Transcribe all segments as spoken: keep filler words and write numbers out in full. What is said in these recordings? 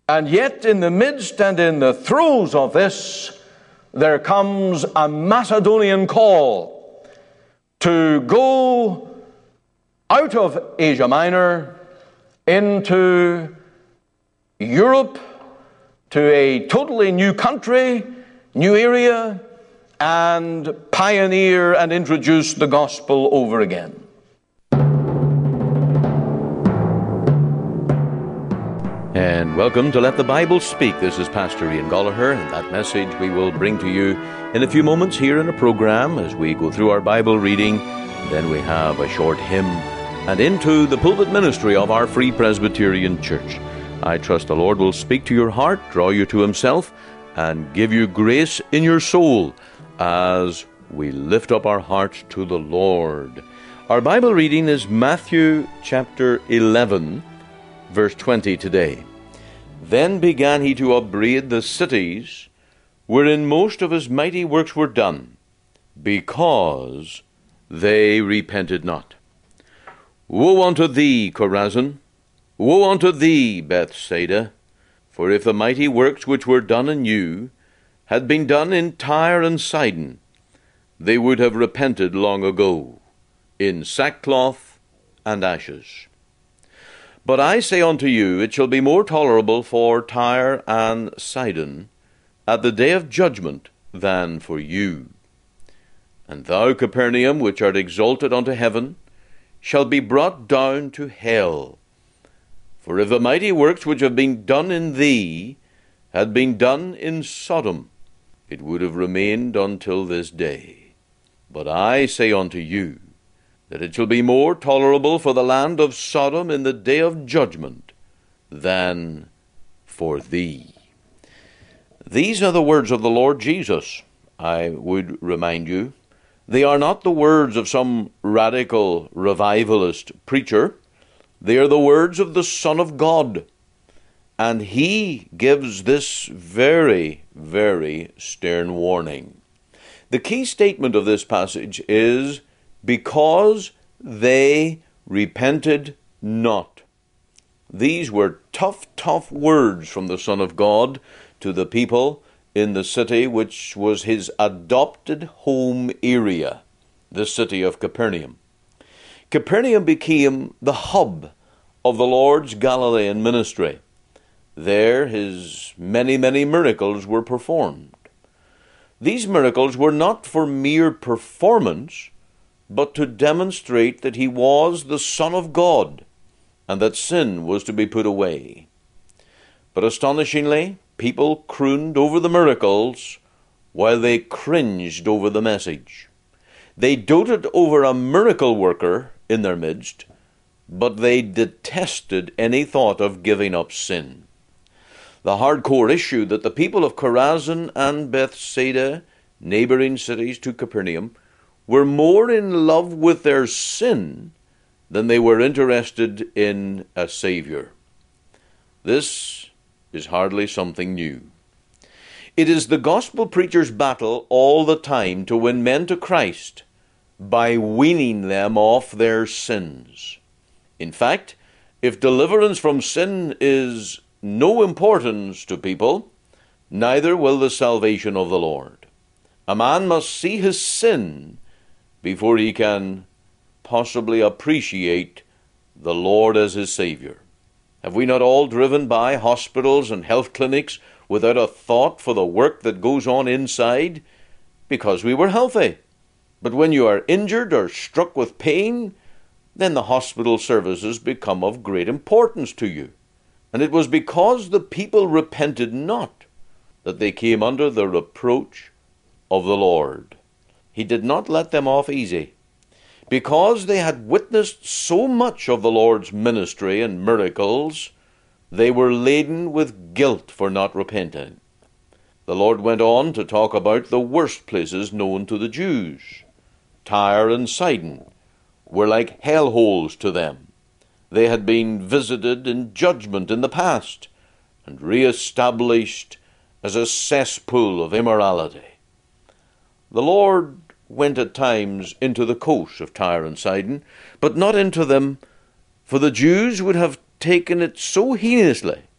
And yet in the midst and in the throes of this, there comes a Macedonian call to go out of Asia Minor into Europe, to a totally new country, new area, and pioneer and introduce the gospel over again. And welcome to Let the Bible Speak. This is Pastor Ian Gollaher, and that message we will bring to you in a few moments here in a program as we go through our Bible reading. Then we have a short hymn and into the pulpit ministry of our Free Presbyterian Church. I trust the Lord will speak to your heart, draw you to Himself, and give you grace in your soul as we lift up our hearts to the Lord. Our Bible reading is Matthew chapter eleven, verse twenty today. Then began he to upbraid the cities wherein most of his mighty works were done, because they repented not. Woe unto thee, Chorazin! Woe unto thee, Bethsaida! For if the mighty works which were done in you had been done in Tyre and Sidon, they would have repented long ago, in sackcloth and ashes. But I say unto you, it shall be more tolerable for Tyre and Sidon at the day of judgment than for you. And thou, Capernaum, which art exalted unto heaven, shall be brought down to hell. For if the mighty works which have been done in thee had been done in Sodom, it would have remained until this day. But I say unto you, that it shall be more tolerable for the land of Sodom in the day of judgment than for thee. These are the words of the Lord Jesus, I would remind you. They are not the words of some radical revivalist preacher. They are the words of the Son of God. And He gives this very, very stern warning. The key statement of this passage is, because they repented not. These were tough, tough words from the Son of God to the people in the city which was His adopted home area, the city of Capernaum. Capernaum became the hub of the Lord's Galilean ministry. There His many, many miracles were performed. These miracles were not for mere performance, but to demonstrate that He was the Son of God, and that sin was to be put away. But astonishingly, people crooned over the miracles, while they cringed over the message. They doted over a miracle worker in their midst, but they detested any thought of giving up sin. The hardcore issue that the people of Chorazin and Bethsaida, neighboring cities to Capernaum, were more in love with their sin than they were interested in a Savior. This is hardly something new. It is the gospel preacher's battle all the time to win men to Christ by weaning them off their sins. In fact, if deliverance from sin is no importance to people, neither will the salvation of the Lord. A man must see his sin before he can possibly appreciate the Lord as his Savior. Have we not all driven by hospitals and health clinics without a thought for the work that goes on inside? Because we were healthy. But when you are injured or struck with pain, then the hospital services become of great importance to you. And it was because the people repented not that they came under the reproach of the Lord. He did not let them off easy. Because they had witnessed so much of the Lord's ministry and miracles, they were laden with guilt for not repenting. The Lord went on to talk about the worst places known to the Jews. Tyre and Sidon were like hellholes to them. They had been visited in judgment in the past and re-established as a cesspool of immorality. The Lord went at times into the coasts of Tyre and Sidon, but not into them, for the Jews would have taken it so heinously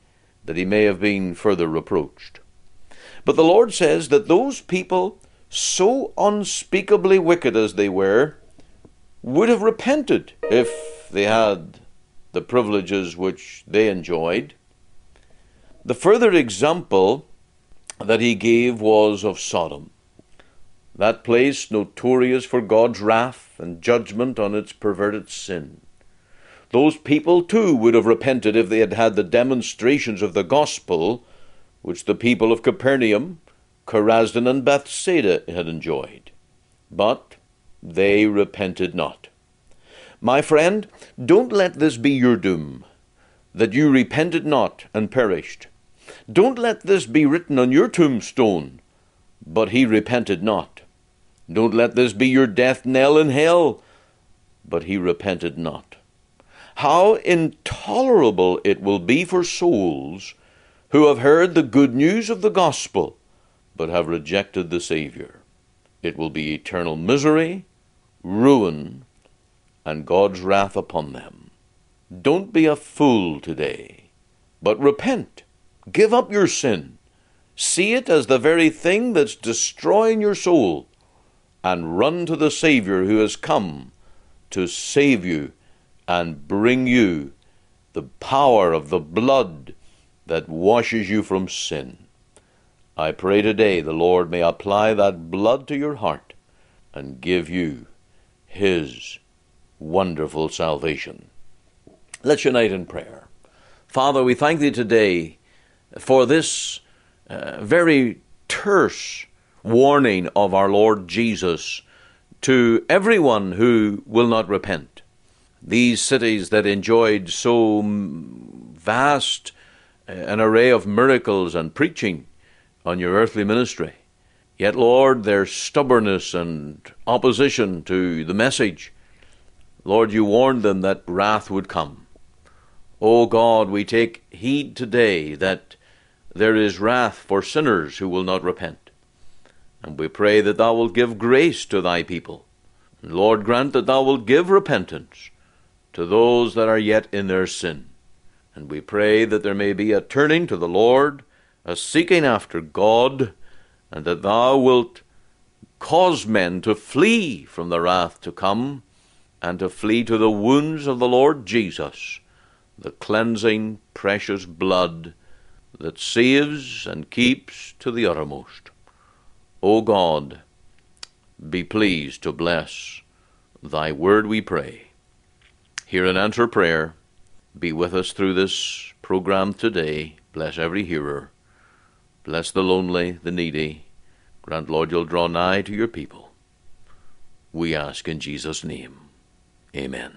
that he may have been further reproached. But the Lord says that those people, so unspeakably wicked as they were, would have repented if they had the privileges which they enjoyed. The further example that he gave was of Sodom, that place notorious for God's wrath and judgment on its perverted sin. Those people too would have repented if they had had the demonstrations of the gospel which the people of Capernaum, Chorazin, and Bethsaida had enjoyed. But they repented not. My friend, don't let this be your doom, that you repented not and perished. Don't let this be written on your tombstone, but he repented not. Don't let this be your death knell in hell, but he repented not. How intolerable it will be for souls who have heard the good news of the gospel, but have rejected the Savior. It will be eternal misery, ruin, and God's wrath upon them. Don't be a fool today, but repent. Give up your sin. See it as the very thing that's destroying your soul, and run to the Savior who has come to save you and bring you the power of the blood that washes you from sin. I pray today the Lord may apply that blood to your heart and give you his wonderful salvation. Let's unite in prayer. Father, we thank thee today for this uh, very terse warning of our Lord Jesus to everyone who will not repent. These cities that enjoyed so vast an array of miracles and preaching on your earthly ministry, yet, Lord, their stubbornness and opposition to the message, Lord, you warned them that wrath would come. O God, we take heed today that there is wrath for sinners who will not repent. And we pray that thou wilt give grace to thy people. And Lord, grant that thou wilt give repentance to those that are yet in their sin. And we pray that there may be a turning to the Lord, a seeking after God, and that thou wilt cause men to flee from the wrath to come, and to flee to the wounds of the Lord Jesus, the cleansing, precious blood that saves and keeps to the uttermost. O God, be pleased to bless thy word, we pray. Hear and answer prayer. Be with us through this program today. Bless every hearer. Bless the lonely, the needy. Grant, Lord, you'll draw nigh to your people. We ask in Jesus' name. Amen.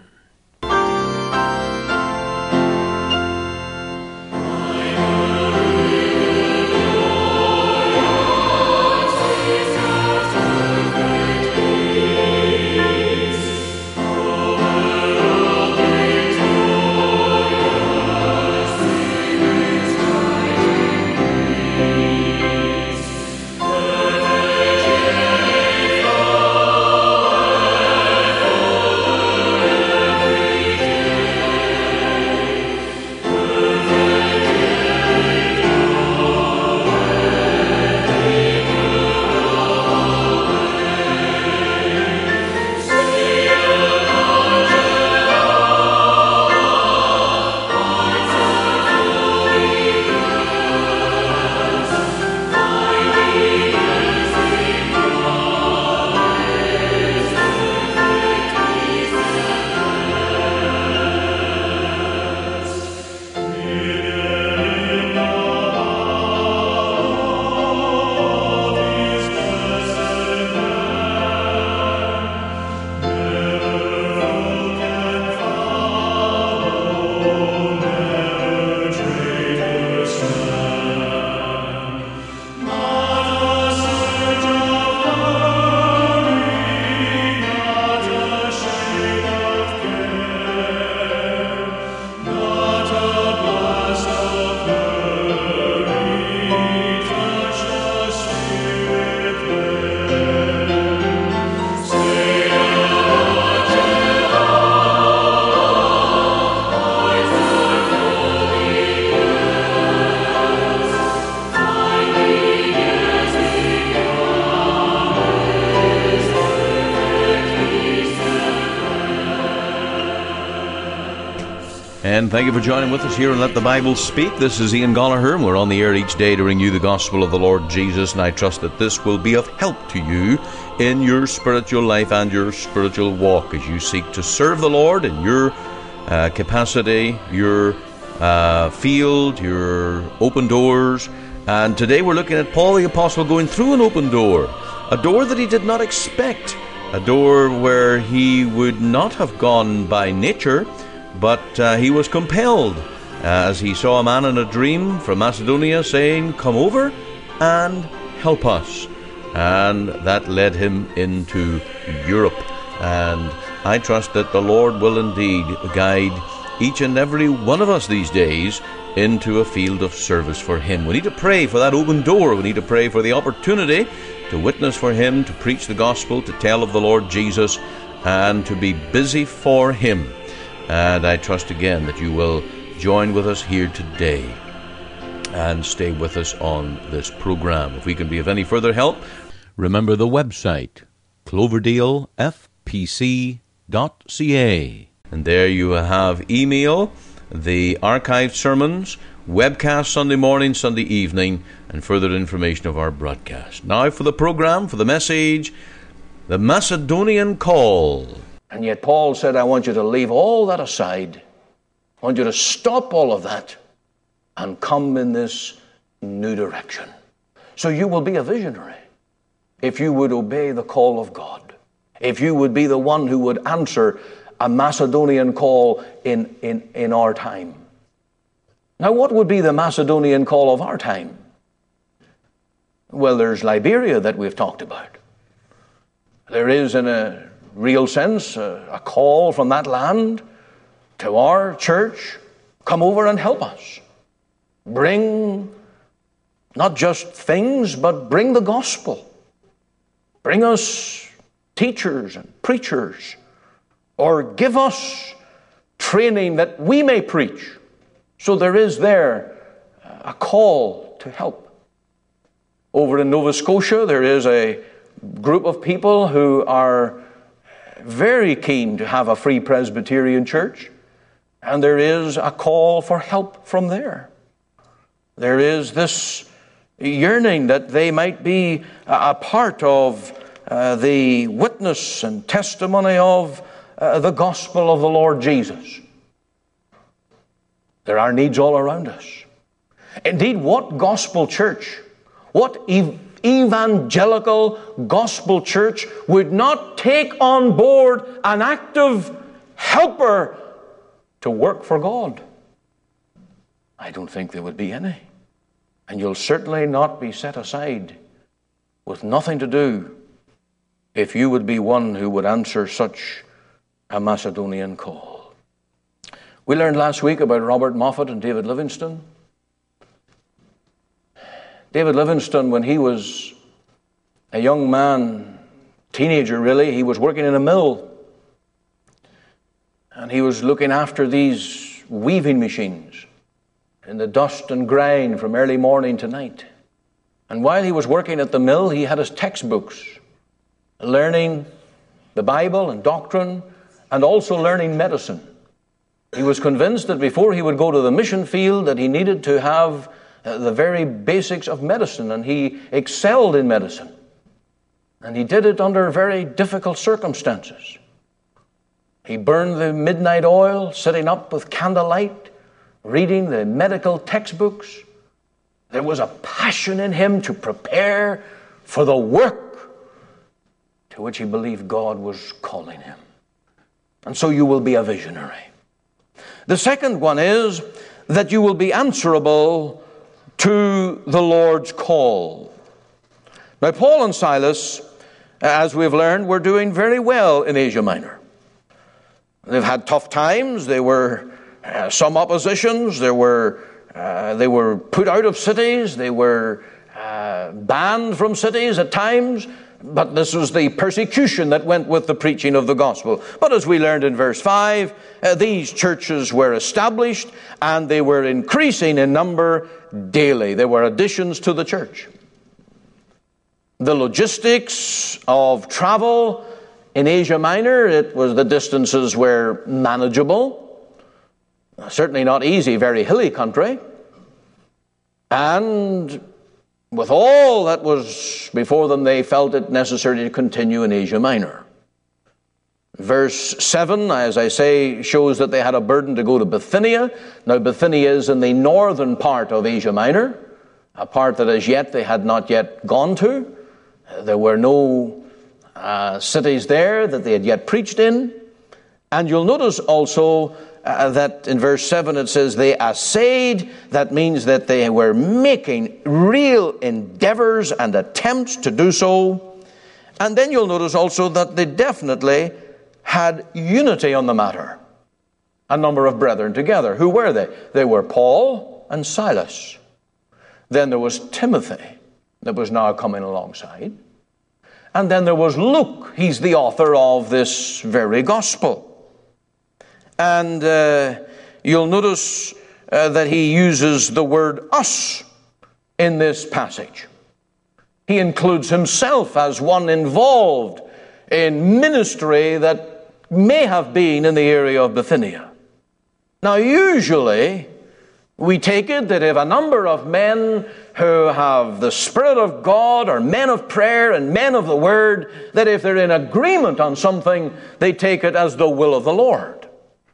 And thank you for joining with us here on Let the Bible Speak. This is Ian Gallagher, and we're on the air each day to bring you the gospel of the Lord Jesus, and I trust that this will be of help to you in your spiritual life and your spiritual walk as you seek to serve the Lord in your uh, capacity, your uh, field, your open doors. And today we're looking at Paul the Apostle going through an open door, a door that he did not expect, a door where he would not have gone by nature, but uh, he was compelled uh, as he saw a man in a dream from Macedonia saying, "Come over and help us." And that led him into Europe. And I trust that the Lord will indeed guide each and every one of us these days into a field of service for Him. We need to pray for that open door. We need to pray for the opportunity to witness for Him, to preach the gospel, to tell of the Lord Jesus, and to be busy for Him. And I trust again that you will join with us here today and stay with us on this program. If we can be of any further help, remember the website, cloverdale f p c dot c a. And there you have email, the archived sermons, webcast Sunday morning, Sunday evening, and further information of our broadcast. Now for the program, for the message, the Macedonian Call. And yet Paul said, I want you to leave all that aside. I want you to stop all of that and come in this new direction. So you will be a visionary if you would obey the call of God. If you would be the one who would answer a Macedonian call in, in, in our time. Now, what would be the Macedonian call of our time? Well, there's Liberia that we've talked about. There is, in a real sense, a, a call from that land to our church, come over and help us. Bring not just things, but bring the gospel. Bring us teachers and preachers, or give us training that we may preach. So there is there a call to help. Over in Nova Scotia, there is a group of people who are very keen to have a free Presbyterian church, and there is a call for help from there. There is this yearning that they might be a part of uh, the witness and testimony of uh, the gospel of the Lord Jesus. There are needs all around us. Indeed, what gospel church, what ev- evangelical gospel church would not take on board an active helper to work for God? I don't think there would be any. And you'll certainly not be set aside with nothing to do if you would be one who would answer such a Macedonian call. We learned last week about Robert Moffat and David Livingstone. David Livingstone, when he was a young man, teenager really, he was working in a mill. And he was looking after these weaving machines in the dust and grind from early morning to night. And while he was working at the mill, he had his textbooks, learning the Bible and doctrine, and also learning medicine. He was convinced that before he would go to the mission field that he needed to have Uh, the very basics of medicine, and he excelled in medicine. And he did it under very difficult circumstances. He burned the midnight oil, sitting up with candlelight, reading the medical textbooks. There was a passion in him to prepare for the work to which he believed God was calling him. And so you will be a visionary. The second one is that you will be answerable to the Lord's call. Now, Paul and Silas, as we've learned, were doing very well in Asia Minor. They've had tough times. There were uh, some oppositions. There were uh, they were put out of cities. They were uh, banned from cities at times. But this was the persecution that went with the preaching of the gospel. But as we learned in verse five, uh, these churches were established and they were increasing in number daily. There were additions to the church. The logistics of travel in Asia Minor, it was the distances were manageable. Certainly not easy, very hilly country. And with all that was before them, they felt it necessary to continue in Asia Minor. Verse seven, as I say, shows that they had a burden to go to Bithynia. Now, Bithynia is in the northern part of Asia Minor, a part that as yet they had not yet gone to. There were no uh, cities there that they had yet preached in. And you'll notice also uh, that in verse seven it says they essayed. That means that they were making real endeavors and attempts to do so. And then you'll notice also that they definitely had unity on the matter. A number of brethren together. Who were they? They were Paul and Silas. Then there was Timothy that was now coming alongside. And then there was Luke. He's the author of this very gospel. And uh, you'll notice uh, that he uses the word us in this passage. He includes himself as one involved in ministry that may have been in the area of Bithynia. Now, usually, we take it that if a number of men who have the Spirit of God are men of prayer and men of the Word, that if they're in agreement on something, they take it as the will of the Lord.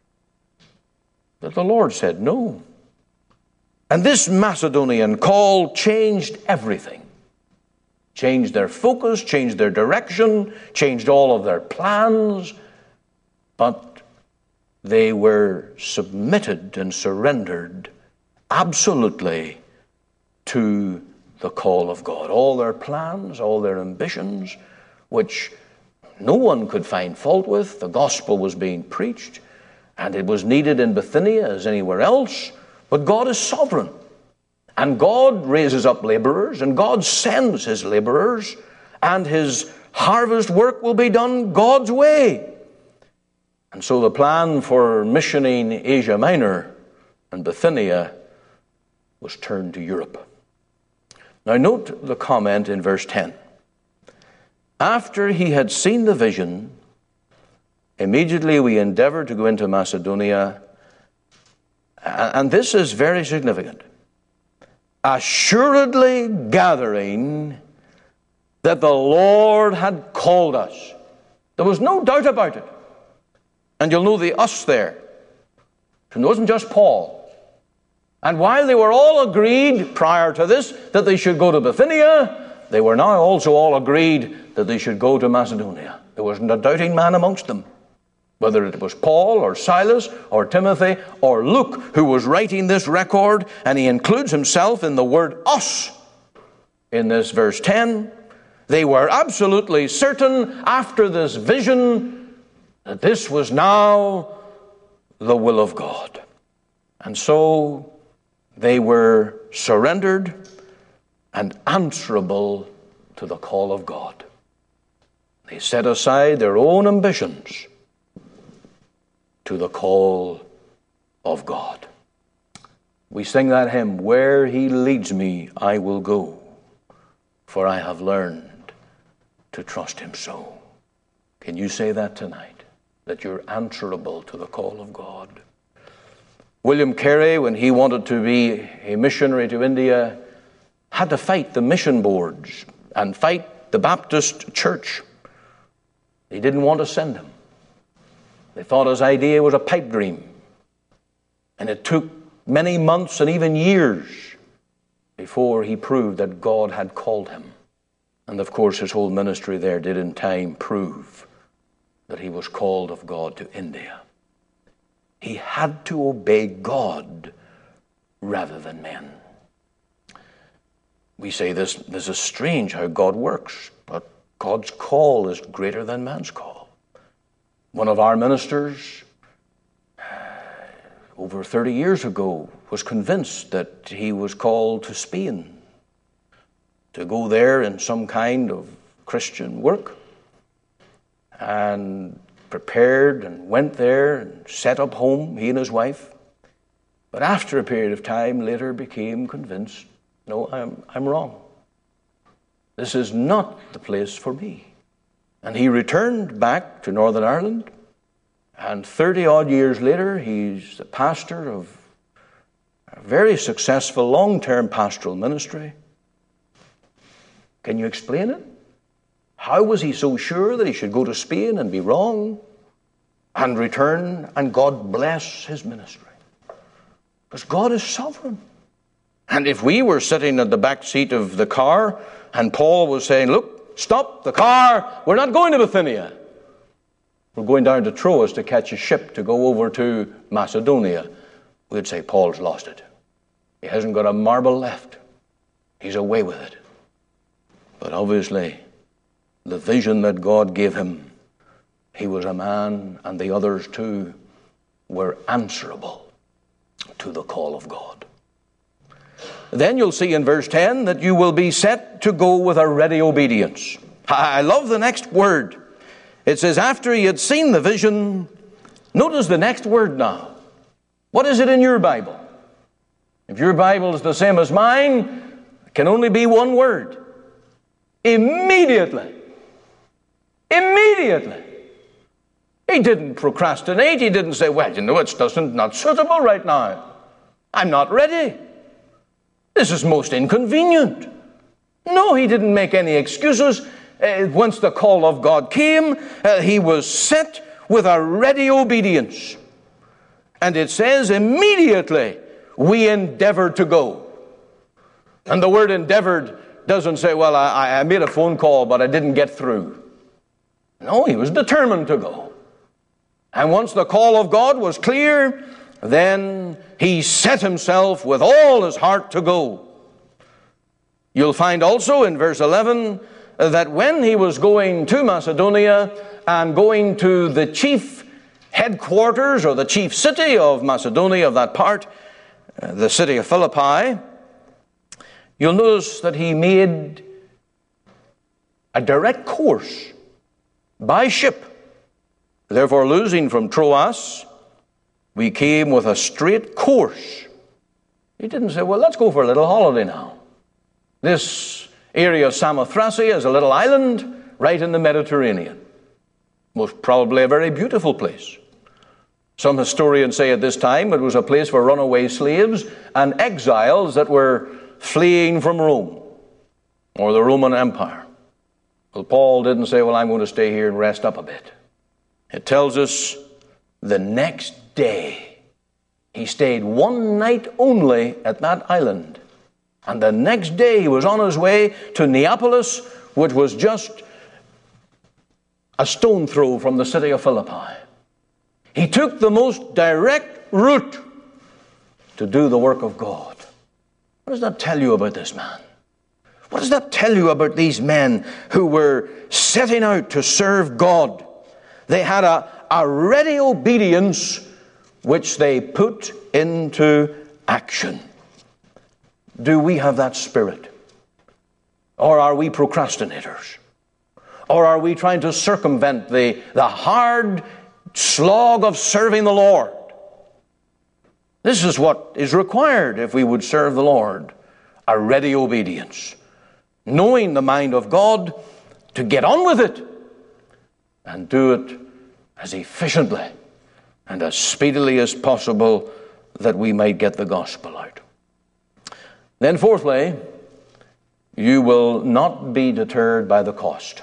But the Lord said no. And this Macedonian call changed everything. Changed their focus, changed their direction, changed all of their plans. But they were submitted and surrendered absolutely to the call of God. All their plans, all their ambitions, which no one could find fault with. The gospel was being preached, and it was needed in Bithynia as anywhere else. But God is sovereign, and God raises up laborers, and God sends his laborers, and his harvest work will be done God's way. And so the plan for missioning Asia Minor and Bithynia was turned to Europe. Now note the comment in verse ten. After he had seen the vision, immediately we endeavored to go into Macedonia. And this is very significant. Assuredly gathering that the Lord had called us. There was no doubt about it. And you'll know the us there. It wasn't just Paul. And while they were all agreed prior to this that they should go to Bithynia, they were now also all agreed that they should go to Macedonia. There wasn't a doubting man amongst them. Whether it was Paul or Silas or Timothy or Luke who was writing this record, and he includes himself in the word us in this verse ten, they were absolutely certain after this vision that this was now the will of God. And so they were surrendered and answerable to the call of God. They set aside their own ambitions to the call of God. We sing that hymn, "Where he leads me, I will go, for I have learned to trust him so." Can you say that tonight? That you're answerable to the call of God. William Carey, when he wanted to be a missionary to India, had to fight the mission boards and fight the Baptist church. They didn't want to send him. They thought his idea was a pipe dream. And it took many months and even years before he proved that God had called him. And of course his whole ministry there did in time prove that he was called of God to India. He had to obey God rather than men. We say this, this is strange how God works, but God's call is greater than man's call. One of our ministers, over thirty years ago, was convinced that he was called to Spain, to go there in some kind of Christian work, and prepared and went there and set up home, he and his wife. But after a period of time, later became convinced, no, I'm, I'm wrong. This is not the place for me. And he returned back to Northern Ireland And thirty-odd years later, he's the pastor of a very successful long-term pastoral ministry. Can you explain it? How was he so sure that he should go to Spain and be wrong and return and God bless his ministry? Because God is sovereign. And if we were sitting at the back seat of the car and Paul was saying, look, stop the car, we're not going to Bithynia. We're going down to Troas to catch a ship to go over to Macedonia. We'd say, Paul's lost it. He hasn't got a marble left. He's away with it. But obviously, the vision that God gave him, he was a man, and the others too were answerable to the call of God. Then you'll see in verse ten that you will be set to go with a ready obedience. I love the next word. It says, after he had seen the vision, notice the next word now. What is it in your Bible? If your Bible is the same as mine, it can only be one word. Immediately. Immediately. He didn't procrastinate. He didn't say, well, you know, it's doesn't, not suitable right now. I'm not ready. This is most inconvenient. No, he didn't make any excuses. Uh, once the call of God came, uh, he was set with a ready obedience. And it says, immediately we endeavored to go. And the word endeavored doesn't say, well, I, I made a phone call, but I didn't get through. No, he was determined to go. And once the call of God was clear, then he set himself with all his heart to go. You'll find also in verse eleven that when he was going to Macedonia and going to the chief headquarters or the chief city of Macedonia, of that part, the city of Philippi, you'll notice that he made a direct course by ship. Therefore, losing from Troas, we came with a straight course. He didn't say, well, let's go for a little holiday now. This area of Samothrace is a little island right in the Mediterranean. Most probably a very beautiful place. Some historians say at this time it was a place for runaway slaves and exiles that were fleeing from Rome or the Roman Empire. Well, Paul didn't say, well, I'm going to stay here and rest up a bit. It tells us the next day he stayed one night only at that island. And the next day he was on his way to Neapolis, which was just a stone throw from the city of Philippi. He took the most direct route to do the work of God. What does that tell you about this man? What does that tell you about these men who were setting out to serve God? They had a, a ready obedience which they put into action. Do we have that spirit? Or are we procrastinators? Or are we trying to circumvent the, the hard slog of serving the Lord? This is what is required if we would serve the Lord. A ready obedience. Knowing the mind of God to get on with it and do it as efficiently and as speedily as possible that we might get the gospel out. Then fourthly, you will not be deterred by the cost.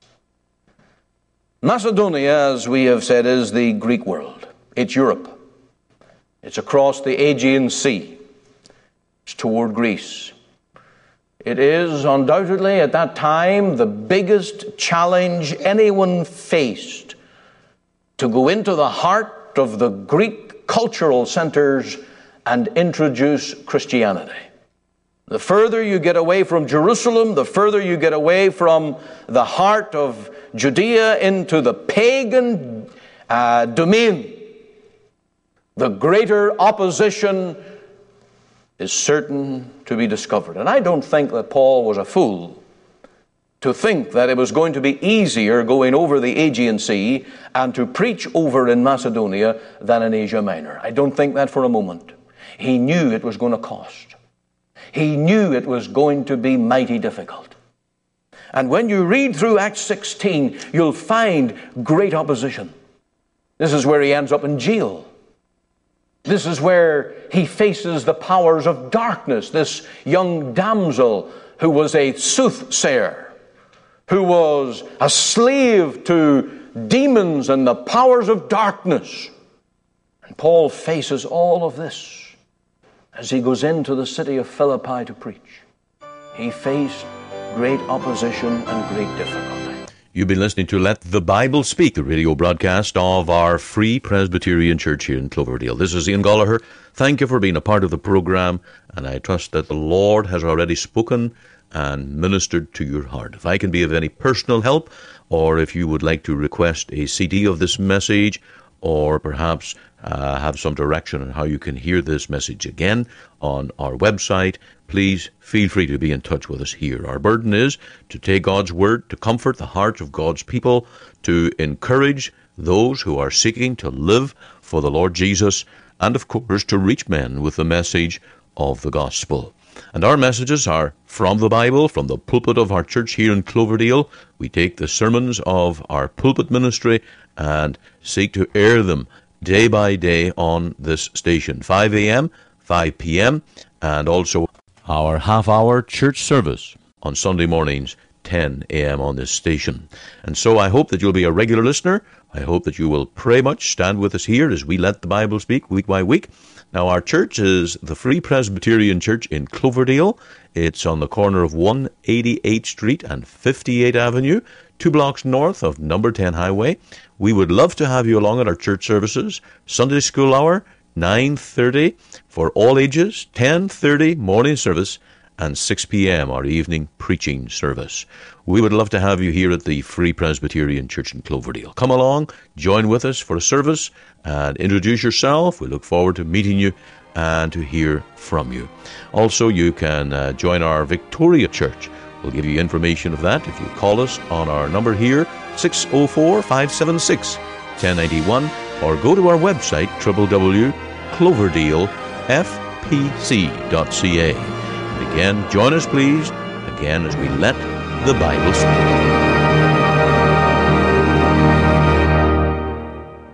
Macedonia, as we have said, is the Greek world. It's Europe. It's across the Aegean Sea. It's toward Greece. It is undoubtedly at that time the biggest challenge anyone faced to go into the heart of the Greek cultural centers and introduce Christianity. The further you get away from Jerusalem, the further you get away from the heart of Judea into the pagan uh, domain, the greater opposition is certain to be discovered. And I don't think that Paul was a fool to think that it was going to be easier going over the Aegean Sea and to preach over in Macedonia than in Asia Minor. I don't think that for a moment. He knew it was going to cost. He knew it was going to be mighty difficult. And when you read through Acts sixteen, you'll find great opposition. This is where he ends up in jail. This is where he faces the powers of darkness, this young damsel who was a soothsayer, who was a slave to demons and the powers of darkness. And Paul faces all of this as he goes into the city of Philippi to preach. He faced great opposition and great difficulty. You've been listening to Let the Bible Speak, the radio broadcast of our Free Presbyterian Church here in Cloverdale. This is Ian Gollaher. Thank you for being a part of the program, and I trust that the Lord has already spoken and ministered to your heart. If I can be of any personal help, or if you would like to request a C D of this message, or perhaps uh, have some direction on how you can hear this message again on our website, please feel free to be in touch with us here. Our burden is to take God's word, to comfort the hearts of God's people, to encourage those who are seeking to live for the Lord Jesus, and of course to reach men with the message of the gospel. And our messages are from the Bible, from the pulpit of our church here in Cloverdale. We take the sermons of our pulpit ministry and seek to air them day by day on this station, five a.m., five p.m., and also our half-hour church service on Sunday mornings, ten a.m. on this station. And so I hope that you'll be a regular listener. I hope that you will pray much, stand with us here as we let the Bible speak week by week. Now, our church is the Free Presbyterian Church in Cloverdale. It's on the corner of one eighty-eighth Street and fifty-eighth Avenue, two blocks north of number ten Highway. We would love to have you along at our church services. Sunday school hour, nine thirty for all ages, ten thirty morning service, and six p.m. our evening preaching service. We would love to have you here at the Free Presbyterian Church in Cloverdale. Come along, join with us for a service, and introduce yourself. We look forward to meeting you and to hear from you. Also, you can uh, join our Victoria Church. We'll give you information of that if you call us on our number here, six oh four, five seven six, one oh nine one, or go to our website, w w w dot cloverdale f p c dot c a. And again, join us please, again, as we let the Bible speak.